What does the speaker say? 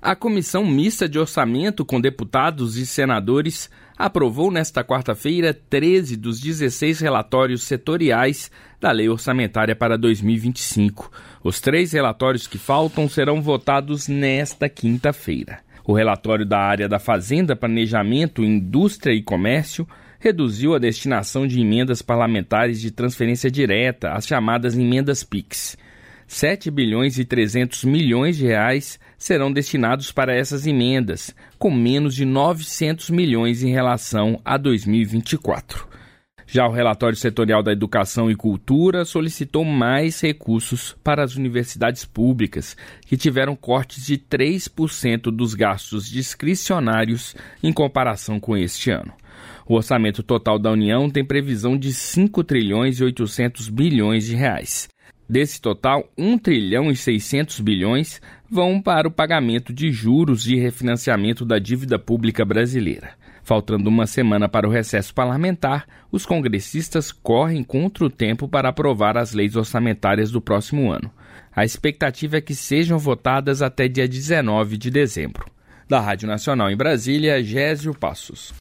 A Comissão Mista de Orçamento, com deputados e senadores, aprovou nesta quarta-feira 13 dos 16 relatórios setoriais da Lei Orçamentária para 2025. Os 3 relatórios que faltam serão votados nesta quinta-feira. O relatório da área da Fazenda, Planejamento, Indústria e Comércio reduziu a destinação de emendas parlamentares de transferência direta, as chamadas emendas PIX. 7 bilhões e 300 milhões de reais serão destinados para essas emendas, com menos de 900 milhões em relação a 2024. Já o relatório setorial da Educação e Cultura solicitou mais recursos para as universidades públicas, que tiveram cortes de 3% dos gastos discricionários em comparação com este ano. O orçamento total da União tem previsão de 5 trilhões e 800 bilhões de reais. Desse total, 1 trilhão e 600 bilhões vão para o pagamento de juros e refinanciamento da dívida pública brasileira. Faltando uma semana para o recesso parlamentar, os congressistas correm contra o tempo para aprovar as leis orçamentárias do próximo ano. A expectativa é que sejam votadas até dia 19 de dezembro. Da Rádio Nacional em Brasília, Gésio Passos.